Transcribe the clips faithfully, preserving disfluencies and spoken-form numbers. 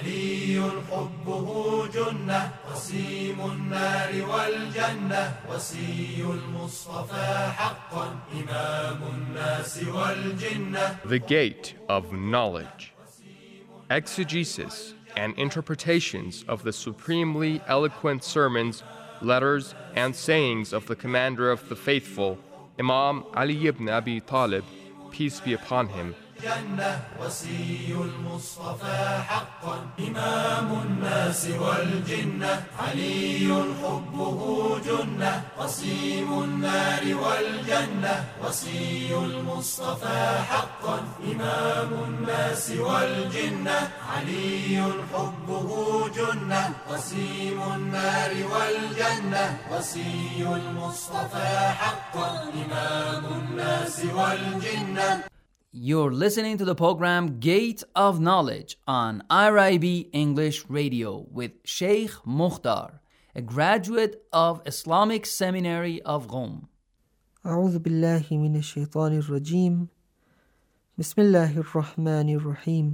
علي حبه جنة قسيم النار والجنة وصي المصطفى حقا إمام الناس والجنة. The Gate of Knowledge. Exegesis and interpretations of the supremely eloquent sermons, letters, and sayings of the Commander of the Faithful, Imam Ali ibn Abi Talib, peace be upon him. جنة وصي المصطفى حقا إمام الناس والجنة علي حبه جنة قسيم النار والجنة وصي المصطفى حقا إمام الناس والجنة علي حبه جنة قسيم النار والجنة وصي المصطفى حقا إمام الناس والجنة. You're listening to the program Gate of Knowledge on I R I B English Radio with Sheikh Mukhtar, a graduate of Islamic Seminary of Qom. أعوذ بالله من الشيطان الرجيم. بسم الله الرحمن الرحيم.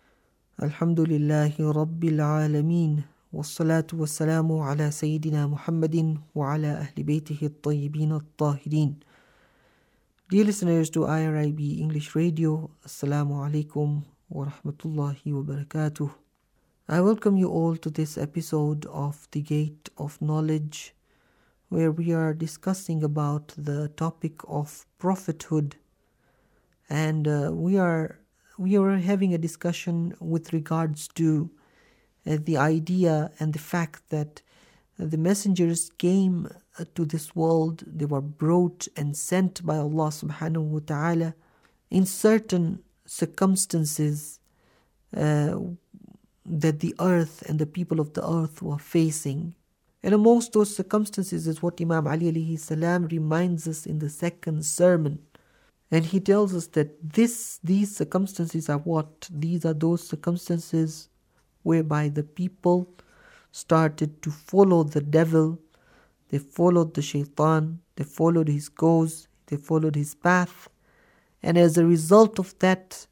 الحمد لله رب العالمين والصلاة والسلام على سيدنا محمد وعلى أهل بيته الطيبين الطاهرين. Dear listeners to I R I B English Radio, Assalamu alaikum wa rahmatullahi wa barakatuh. I welcome you all to this episode of The Gate of Knowledge, where we are discussing about the topic of prophethood. And uh, we are we are having a discussion with regards to uh, the idea and the fact that uh, the messengers came to this world. They were brought and sent by Allah subhanahu wa ta'ala in certain circumstances uh, that the earth and the people of the earth were facing. And amongst those circumstances is what Imam Ali alayhi salam reminds us in the second sermon. And he tells us that this, these circumstances are what? These are those circumstances whereby the people started to follow the devil. They followed the shaitan, they followed his goals, they followed his path. And as a result of that,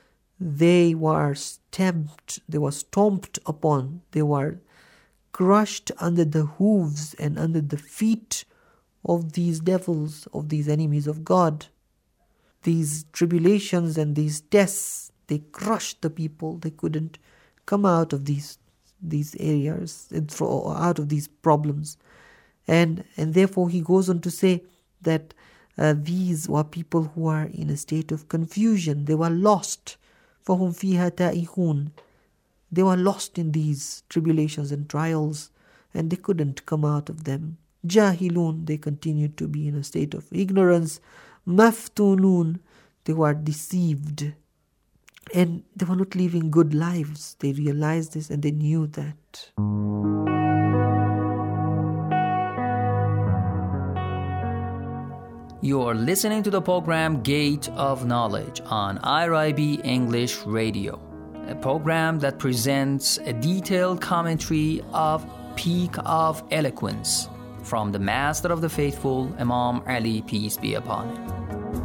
they were stamped, they were stomped upon, they were crushed under the hooves and under the feet of these devils, of these enemies of God. These tribulations and these tests, they crushed the people. They couldn't come out of these, these areas, out of these problems. And and therefore he goes on to say that uh, these were people who are in a state of confusion. They were lost. فَهُمْ فِيهَا تَائِهُونَ. They were lost in these tribulations and trials, and they couldn't come out of them. جَاهِلُونَ. They continued to be in a state of ignorance. مَفْتُونُونَ. They were deceived. And they were not living good lives. They realized this and they knew that. You are listening to the program Gate of Knowledge on I R I B English Radio, a program that presents a detailed commentary of Peak of Eloquence from the Master of the Faithful, Imam Ali, peace be upon him.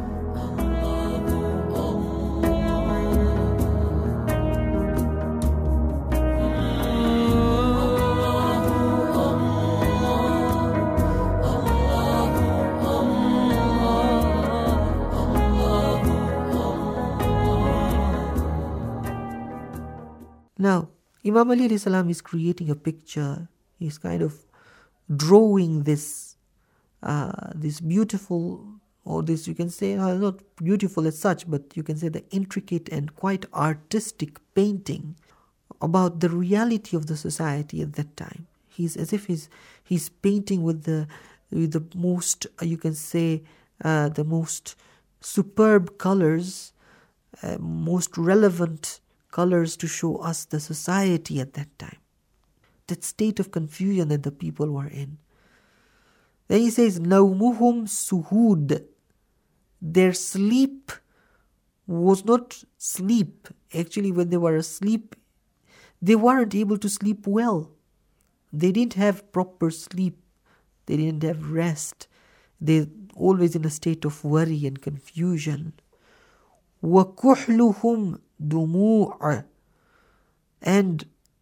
Now, Imam Ali alayhi salam is creating a picture. He's kind of drawing this, uh, this beautiful, or this you can say, uh, not beautiful as such, but you can say the intricate and quite artistic painting about the reality of the society at that time. He's as if he's he's painting with the with the most, uh, you can say, uh, the most superb colors, uh, most relevant colors to show us the society at that time. That state of confusion that the people were in. Then he says, نَوْمُهُمْ suhud. Their sleep was not sleep. Actually, when they were asleep, they weren't able to sleep well. They didn't have proper sleep. They didn't have rest. They're always in a state of worry and confusion. وَكُحْلُهُمْ دُمُوعًا. And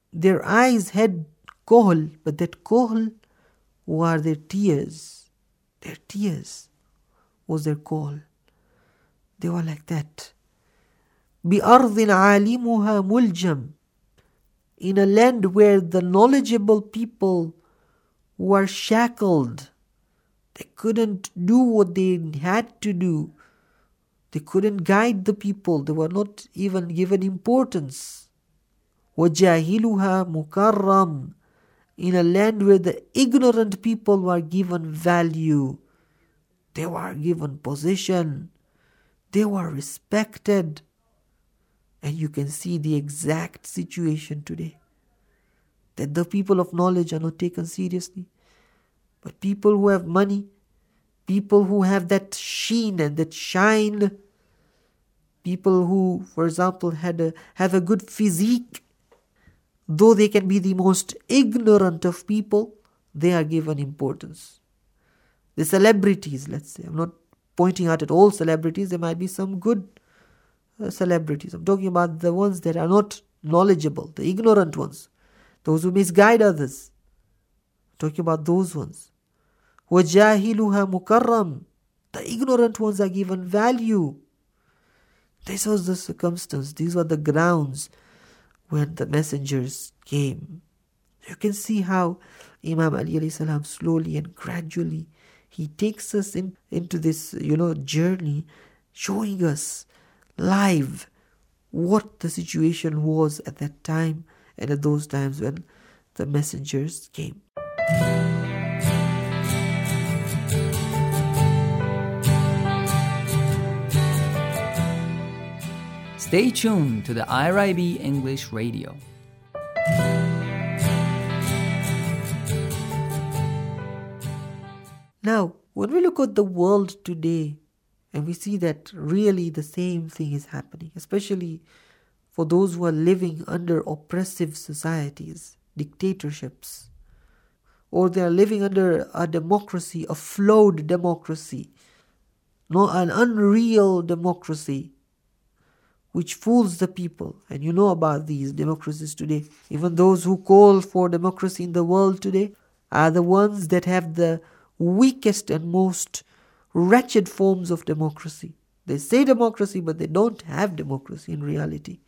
Their eyes had kohl, but that kohl were their tears. Their tears was their kohl. They were like that. بِأَرْضٍ عَالِمُهَا مُلْجَمٍ, in a land where the knowledgeable people were shackled. They couldn't do what they had to do. They couldn't guide the people. They were not even given importance. وَجَاهِلُهَا مُكَرَّمٍ, in a land where the ignorant people were given value. They were given position. They were respected. And you can see the exact situation today. That the people of knowledge are not taken seriously. But people who have money, people who have that sheen and that shine, people who, for example, had a, have a good physique, though they can be the most ignorant of people, they are given importance. The celebrities, let's say, I'm not pointing out at all celebrities, there might be some good uh, celebrities. I'm talking about the ones that are not knowledgeable, the ignorant ones, those who misguide others. I'm talking about those ones. وَجَاهِلُهَا مُكَرَّمٍ, the ignorant ones are given value. This was the circumstance, these were the grounds when the messengers came. You can see how Imam Ali alayhi salam slowly and gradually he takes us in, into this, you know, journey, showing us live what the situation was at that time and at those times when the messengers came. Stay tuned to the I R I B English Radio. Now, when we look at the world today, and we see that really the same thing is happening, especially for those who are living under oppressive societies, dictatorships, or they are living under a democracy, a flawed democracy, no, an unreal democracy, which fools the people. And you know about these democracies today. Even those who call for democracy in the world today are the ones that have the weakest and most wretched forms of democracy. They say democracy, but they don't have democracy in reality.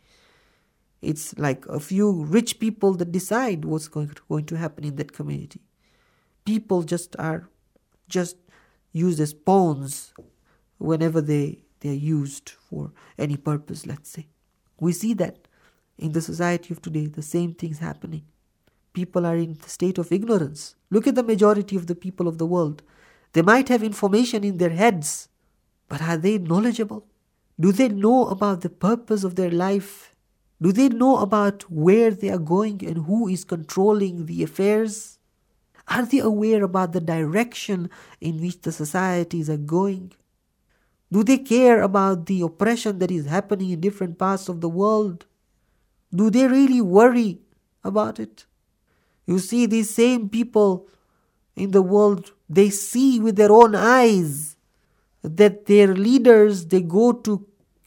It's like a few rich people that decide what's going to, going to happen in that community. People just are just used as pawns whenever they they are used for any purpose, let's say. We see that in the society of today, the same things happening. People are in the state of ignorance. Look at the majority of the people of the world. They might have information in their heads, but are they knowledgeable? Do they know about the purpose of their life? Do they know about where they are going and who is controlling the affairs? Are they aware about the direction in which the societies are going? Do they care about the oppression that is happening in different parts of the world? Do they really worry about it? You see, these same people in the world, they see with their own eyes that their leaders, they go to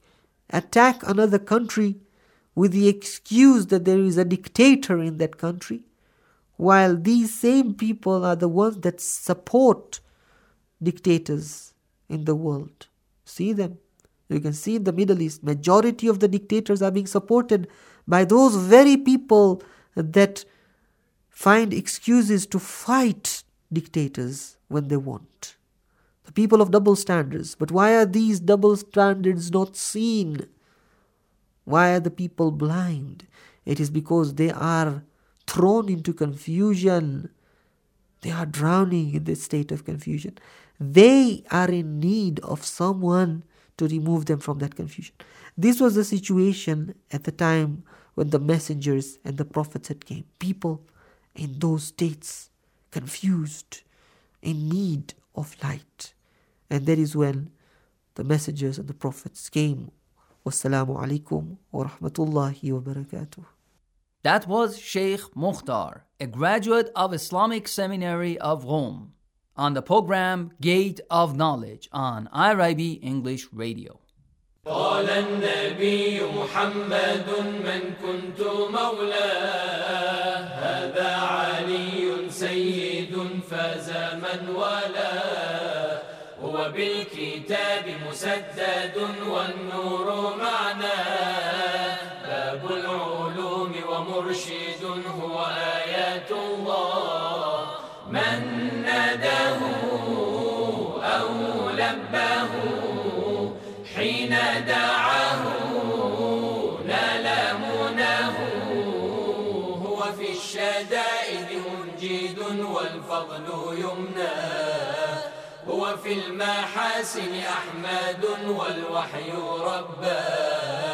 attack another country with the excuse that there is a dictator in that country, while these same people are the ones that support dictators in the world. See them. You can see in the Middle East, majority of the dictators are being supported by those very people that find excuses to fight dictators when they want. The people of double standards. But why are these double standards not seen? Why are the people blind? It is because they are thrown into confusion. They are drowning in this state of confusion. They are in need of someone to remove them from that confusion. This was the situation at the time when the messengers and the prophets had came. People in those states, confused, in need of light. And that is when the messengers and the prophets came. Wassalamu alaikum wa rahmatullahi wa barakatuh. That was Sheikh Mukhtar, a graduate of Islamic Seminary of Rome, on the program Gate of Knowledge on I R I B English Radio. قال النبي محمد من كنت مولاه وبالكتاب مسدد والنور معناه، باب العلوم ومرشد هو آيات الله. من ناداه أو لباه حين دعاه نال مناه، هو في الشدائد منجد والفضل يمناه، هو في المحاسن أحمد والوحي رباه.